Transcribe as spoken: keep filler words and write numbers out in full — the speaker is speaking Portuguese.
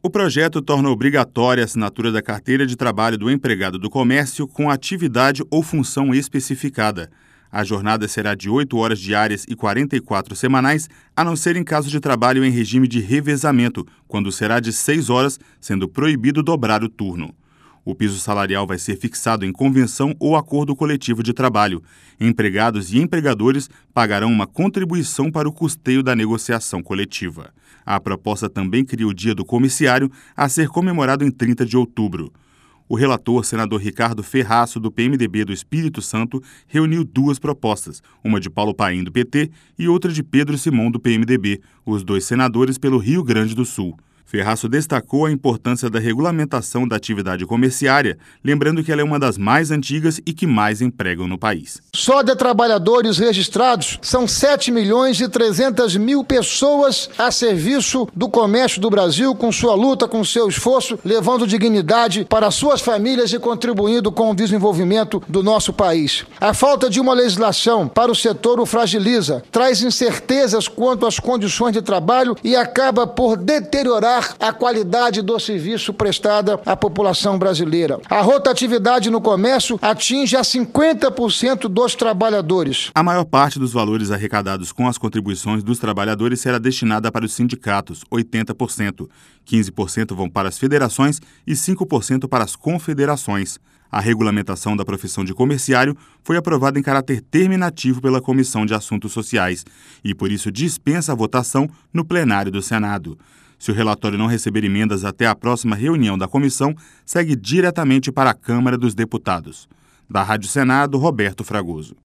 O projeto torna obrigatória a assinatura da carteira de trabalho do empregado do comércio com atividade ou função especificada. A jornada será de oito horas diárias e quarenta e quatro semanais, a não ser em caso de trabalho em regime de revezamento, quando será de seis horas, sendo proibido dobrar o turno. O piso salarial vai ser fixado em convenção ou acordo coletivo de trabalho. Empregados e empregadores pagarão uma contribuição para o custeio da negociação coletiva. A proposta também cria o Dia do Comerciário, a ser comemorado em trinta de outubro. O relator, senador Ricardo Ferraço, do P M D B do Espírito Santo, reuniu duas propostas, uma de Paulo Paim, do P T, e outra de Pedro Simão, do P M D B, os dois senadores pelo Rio Grande do Sul. Ferraço destacou a importância da regulamentação da atividade comerciária, lembrando que ela é uma das mais antigas e que mais empregam no país. Só de trabalhadores registrados são sete milhões e trezentas mil pessoas a serviço do comércio do Brasil, com sua luta, com seu esforço, levando dignidade para suas famílias e contribuindo com o desenvolvimento do nosso país. A falta de uma legislação para o setor o fragiliza, traz incertezas quanto às condições de trabalho e acaba por deteriorar a qualidade do serviço prestado à população brasileira. A rotatividade no comércio atinge a cinquenta por cento dos trabalhadores. A maior parte dos valores arrecadados com as contribuições dos trabalhadores será destinada para os sindicatos, oitenta por cento. quinze por cento vão para as federações e cinco por cento para as confederações. A regulamentação da profissão de comerciário foi aprovada em caráter terminativo pela Comissão de Assuntos Sociais e, por isso, dispensa a votação no plenário do Senado. Se o relatório não receber emendas até a próxima reunião da comissão, segue diretamente para a Câmara dos Deputados. Da Rádio Senado, Roberto Fragoso.